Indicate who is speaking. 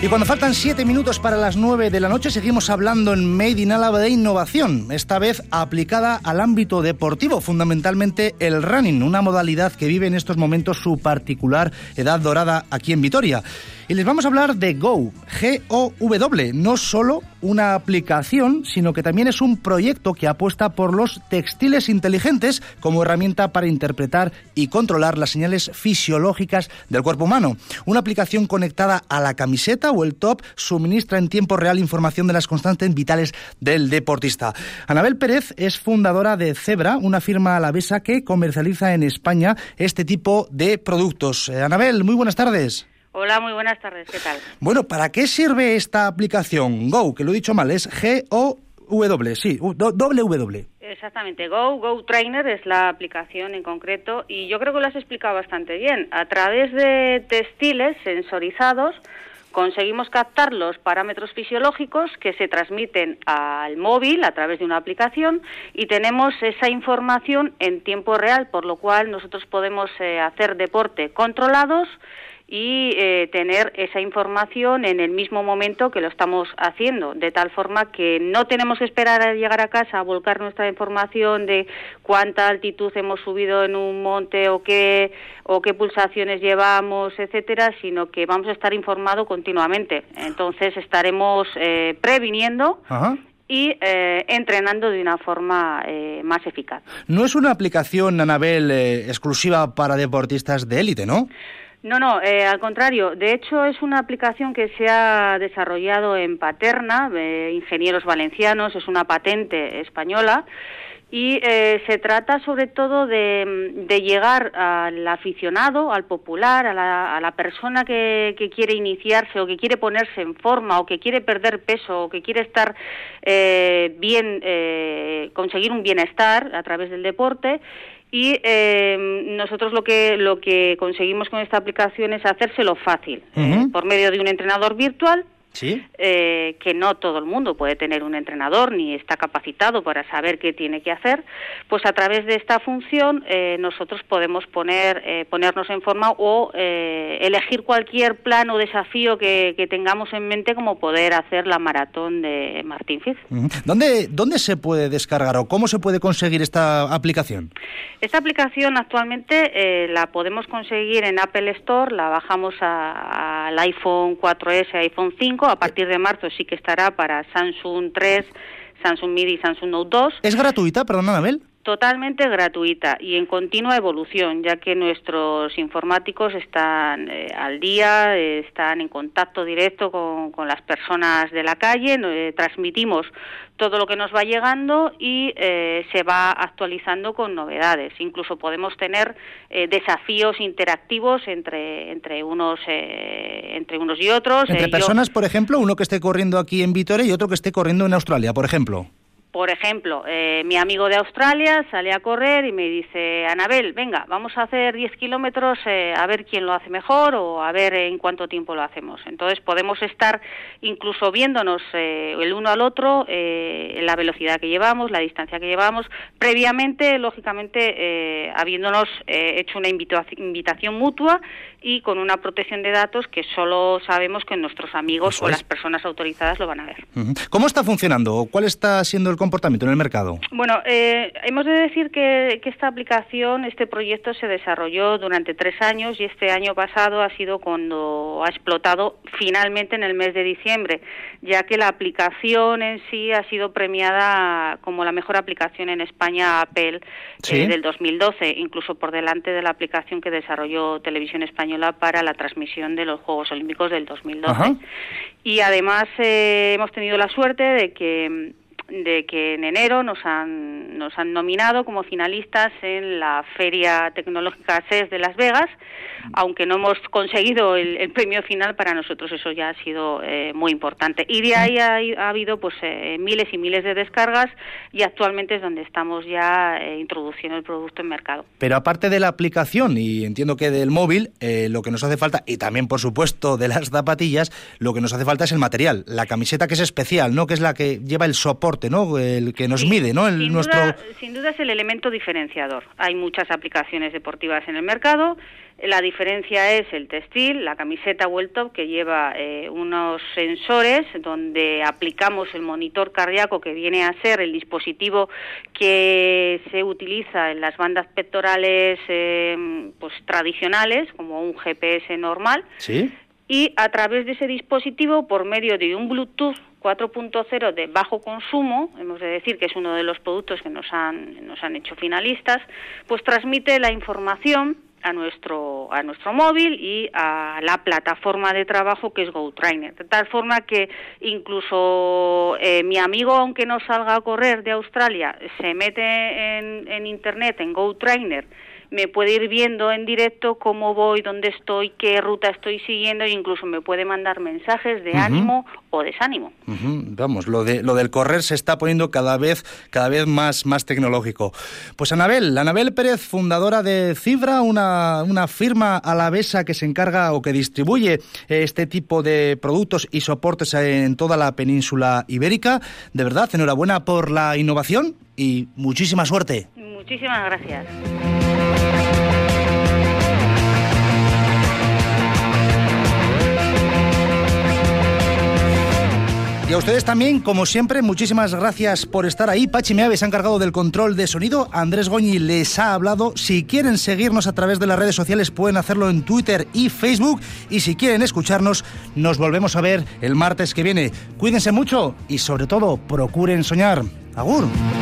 Speaker 1: Y cuando faltan 7 minutos para las 9 de la noche, seguimos hablando en Made in Álava de innovación, esta vez aplicada al ámbito deportivo, fundamentalmente el running, una modalidad que vive en estos momentos su particular edad dorada aquí en Vitoria. Y les vamos a hablar de Go, G-O-W, no solo una aplicación, sino que también es un proyecto que apuesta por los textiles inteligentes como herramienta para interpretar y controlar las señales fisiológicas del cuerpo humano. Una aplicación conectada a la camiseta o el top suministra en tiempo real información de las constantes vitales del deportista. Anabel Pérez es fundadora de Zebra, una firma alavesa que comercializa en España este tipo de productos. Anabel, muy buenas tardes.
Speaker 2: Hola, muy buenas tardes, ¿qué tal?
Speaker 1: Bueno, ¿para qué sirve esta aplicación? Go, que lo he dicho mal, es G-O-W, sí, W.
Speaker 2: Exactamente, Go Trainer es la aplicación en concreto y yo creo que lo has explicado bastante bien. A través de textiles sensorizados conseguimos captar los parámetros fisiológicos que se transmiten al móvil a través de una aplicación y tenemos esa información en tiempo real, por lo cual nosotros podemos hacer deporte controlados y tener esa información en el mismo momento que lo estamos haciendo, de tal forma que no tenemos que esperar a llegar a casa a volcar nuestra información de cuánta altitud hemos subido en un monte o qué pulsaciones llevamos, etcétera, sino que vamos a estar informados continuamente. Entonces estaremos previniendo. Ajá. Y entrenando de una forma más eficaz.
Speaker 1: No es una aplicación, Anabel, exclusiva para deportistas de élite, ¿no?
Speaker 2: No, al contrario. De hecho, es una aplicación que se ha desarrollado en Paterna, ingenieros valencianos, es una patente española, y se trata sobre todo de llegar al aficionado, al popular, a la persona que quiere iniciarse o que quiere ponerse en forma o que quiere perder peso o que quiere estar bien, conseguir un bienestar a través del deporte. Y nosotros lo que conseguimos con esta aplicación es hacérselo fácil, por medio de un entrenador virtual. ¿Sí? Que no todo el mundo puede tener un entrenador ni está capacitado para saber qué tiene que hacer, pues a través de esta función nosotros podemos ponernos en forma o elegir cualquier plan o desafío que tengamos en mente, como poder hacer la maratón de Martín Fiz.
Speaker 1: ¿Dónde se puede descargar o cómo se puede conseguir esta aplicación?
Speaker 2: Esta aplicación actualmente la podemos conseguir en Apple Store, la bajamos al iPhone 4S, iPhone 5, a partir de marzo sí que estará para Samsung 3, Samsung Midi y Samsung Note 2.
Speaker 1: ¿Es gratuita, perdón, Anabel?
Speaker 2: Totalmente gratuita y en continua evolución, ya que nuestros informáticos están al día, están en contacto directo con las personas de la calle, transmitimos todo lo que nos va llegando y se va actualizando con novedades. Incluso podemos tener desafíos interactivos entre unos y otros.
Speaker 1: Entre personas, por ejemplo, uno que esté corriendo aquí en Vitoria y otro que esté corriendo en Australia, por ejemplo.
Speaker 2: Por ejemplo, mi amigo de Australia sale a correr y me dice: Anabel, venga, vamos a hacer 10 kilómetros, a ver quién lo hace mejor o a ver en cuánto tiempo lo hacemos. Entonces podemos estar incluso viéndonos el uno al otro, la velocidad que llevamos, la distancia que llevamos, previamente, lógicamente, habiéndonos hecho una invitación mutua y con una protección de datos que solo sabemos que nuestros amigos o las personas autorizadas lo van a ver.
Speaker 1: ¿Cómo está funcionando? ¿Cuál está siendo el comportamiento en el mercado?
Speaker 2: Bueno, hemos de decir que esta aplicación, este proyecto se desarrolló durante 3 años y este año pasado ha sido cuando ha explotado finalmente en el mes de diciembre, ya que la aplicación en sí ha sido premiada como la mejor aplicación en España Apple del 2012, incluso por delante de la aplicación que desarrolló Televisión Española para la transmisión de los Juegos Olímpicos del 2012. Ajá. Y además hemos tenido la suerte de que en enero nos han nominado como finalistas en la Feria Tecnológica CES de Las Vegas, aunque no hemos conseguido el premio final. Para nosotros eso ya ha sido muy importante. Y de ahí ha habido pues miles y miles de descargas y actualmente es donde estamos ya introduciendo el producto en mercado.
Speaker 1: Pero aparte de la aplicación y entiendo que del móvil, lo que nos hace falta, y también por supuesto de las zapatillas, lo que nos hace falta es el material, la camiseta, que es especial, ¿no? Que es la que lleva el soporte soporte, ¿no? El que nos mide, ¿no?
Speaker 2: Sin duda es el elemento diferenciador. Hay muchas aplicaciones deportivas en el mercado. La diferencia es el textil, la camiseta o el top, que lleva unos sensores donde aplicamos el monitor cardíaco, que viene a ser el dispositivo que se utiliza en las bandas pectorales pues tradicionales, como un GPS normal.
Speaker 1: ¿Sí?
Speaker 2: Y a través de ese dispositivo, por medio de un Bluetooth 4.0 de bajo consumo, hemos de decir que es uno de los productos que nos han hecho finalistas, pues transmite la información a nuestro móvil y a la plataforma de trabajo que es GoTrainer, de tal forma que incluso mi amigo, aunque no salga a correr de Australia, se mete en internet, en GoTrainer, me puede ir viendo en directo cómo voy, dónde estoy, qué ruta estoy siguiendo, e incluso me puede mandar mensajes de ánimo o desánimo.
Speaker 1: Vamos, lo del correr se está poniendo cada vez más tecnológico. Pues Anabel Pérez, fundadora de Cifra, una firma alavesa que se encarga o que distribuye este tipo de productos y soportes en toda la península ibérica. De verdad, enhorabuena por la innovación y muchísima suerte.
Speaker 2: Muchísimas gracias.
Speaker 1: Y a ustedes también, como siempre, muchísimas gracias por estar ahí. Pachi Meave se ha encargado del control de sonido, Andrés Goñi les ha hablado. Si quieren seguirnos a través de las redes sociales pueden hacerlo en Twitter y Facebook, y si quieren escucharnos, nos volvemos a ver el martes que viene. Cuídense mucho y sobre todo procuren soñar. Agur.